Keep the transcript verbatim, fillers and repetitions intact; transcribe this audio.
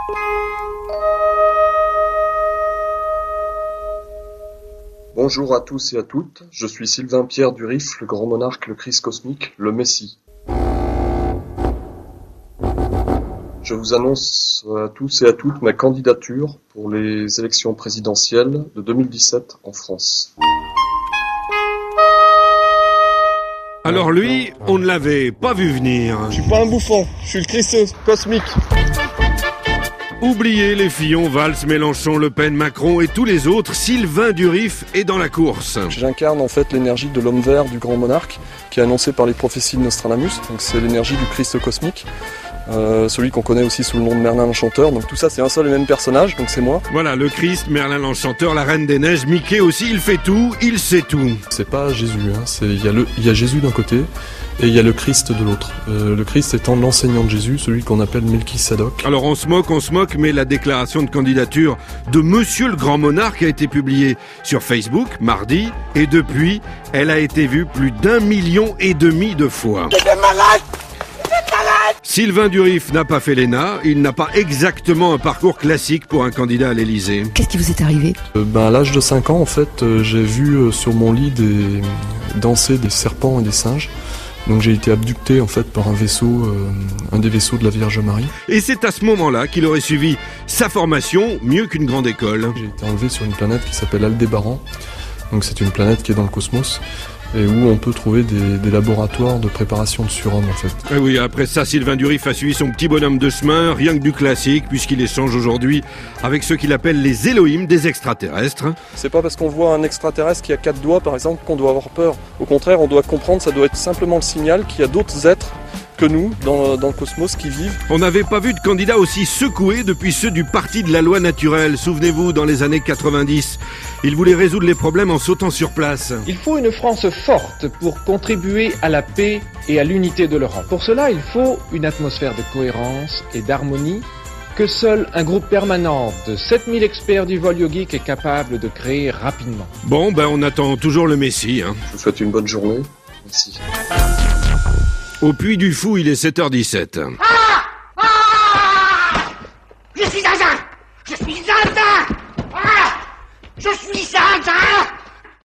Bonjour à tous et à toutes, je suis Sylvain Pierre Durif, le grand monarque, le Christ cosmique, le Messie. Je vous annonce à tous et à toutes ma candidature pour les élections présidentielles de deux mille dix-sept en France. Alors lui, on ne l'avait pas vu venir. Je suis pas un bouffon, je suis le Christ cosmique. Oubliez les Fillon, Valls, Mélenchon, Le Pen, Macron et tous les autres, Sylvain Durif est dans la course. J'incarne en fait l'énergie de l'homme vert du grand monarque qui est annoncé par les prophéties de Nostradamus. Donc c'est l'énergie du Christ cosmique, euh, celui qu'on connaît aussi sous le nom de Merlin l'Enchanteur. Donc tout ça c'est un seul et même personnage, donc c'est moi. Voilà, le Christ, Merlin l'Enchanteur, la Reine des Neiges, Mickey aussi, il fait tout, il sait tout. C'est pas Jésus, hein. c'est il y a le il y a Jésus d'un côté et il y a le Christ de l'autre. Euh, le Christ étant l'enseignant de Jésus, celui qu'on appelle Melchisadok. Alors on se moque, on se moque, mais la déclaration de candidature de Monsieur le Grand Monarque a été publiée sur Facebook mardi, et depuis, elle a été vue plus d'un million et demi de fois. Sylvain Durif n'a pas fait l'E N A, il n'a pas exactement un parcours classique pour un candidat à l'Élysée. Qu'est-ce qui vous est arrivé ? euh, ben, À l'âge de cinq ans, en fait, euh, j'ai vu euh, sur mon lit des... danser des serpents et des singes. Donc j'ai été abducté en fait par un vaisseau, euh, un des vaisseaux de la Vierge Marie. Et c'est à ce moment-là qu'il aurait suivi sa formation, mieux qu'une grande école. J'ai été enlevé sur une planète qui s'appelle Aldébaran. Donc c'est une planète qui est dans le cosmos et où on peut trouver des, des laboratoires de préparation de surhommes en fait. Et oui, après ça, Sylvain Durif a suivi son petit bonhomme de chemin, rien que du classique, puisqu'il échange aujourd'hui avec ceux qu'il appelle les Elohim des extraterrestres. C'est pas parce qu'on voit un extraterrestre qui a quatre doigts par exemple qu'on doit avoir peur. Au contraire, on doit comprendre, ça doit être simplement le signal qu'il y a d'autres êtres que nous, dans, dans le cosmos, qui vivent. On n'avait pas vu de candidat aussi secoué depuis ceux du Parti de la loi naturelle. Souvenez-vous, dans les années quatre-vingt-dix, il voulait résoudre les problèmes en sautant sur place. Il faut une France forte pour contribuer à la paix et à l'unité de l'Europe. Pour cela, il faut une atmosphère de cohérence et d'harmonie que seul un groupe permanent de sept mille experts du vol yogique est capable de créer rapidement. Bon, ben on attend toujours le Messie. Hein. Je vous souhaite une bonne journée. Merci. Au Puy du Fou, il est sept heures dix-sept. Ah